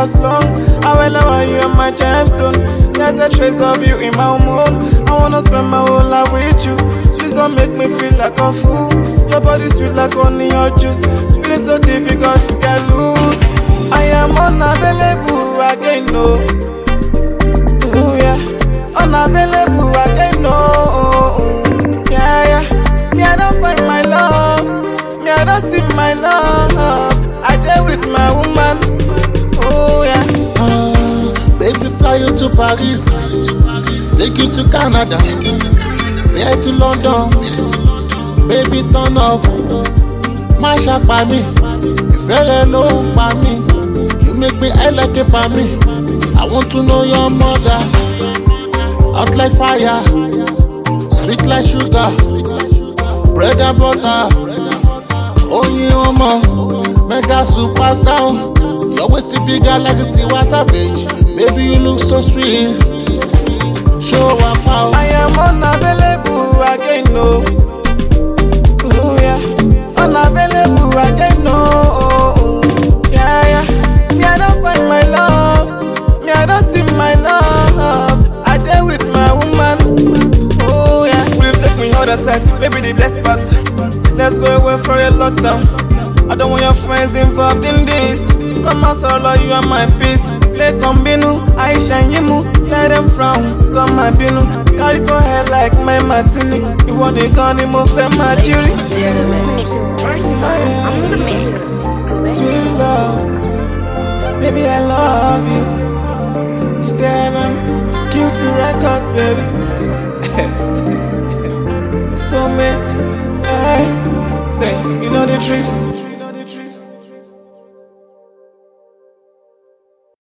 last long. I will allow you on my gemstone. There's a trace of you in my hormone. I wanna spend my whole life with you. Please don't make me feel like a fool. Your body sweet like honey or juice. Feeling so difficult to get loose. I am unavailable again, no. Ooh, yeah. Unavailable again, no. Yeah, yeah. Me, I don't find my love. Me, I don't see my love. I deal with my woman. Oh, yeah. Baby, fly you to Paris. Take you to Canada. Say hi to London. Baby, turn up. Masha pa mi. Ìfẹ́ rẹ ló ń pa mí. You make me high like a palmy. I want to know your mother. Hot like fire. Sweet like sugar. Bread and butter. Oyin ọmọ. Mega superstar. Your waist is bigger like a Tiwa Savage. Baby, you look so sweet. Show up how. I am unavailable again, no. Ooh, yeah. Unavailable again, no. Yeah, yeah. Me, I don't find my love. Me, I don't see my love. I deal with my woman. Oh, yeah. Will you take me other side? Maybe the best part. Let's go away for a lockdown. I don't want your friends involved in this. Come and solo, you are my peace. Play combinu, I shine you, let them frown. Come my binu, carry for hair like my martini. You want the gun, you move my jury. I'm in the mix. Sweet love, baby I love you. Stay man, guilty record, baby. So mate, say, you know the tricks.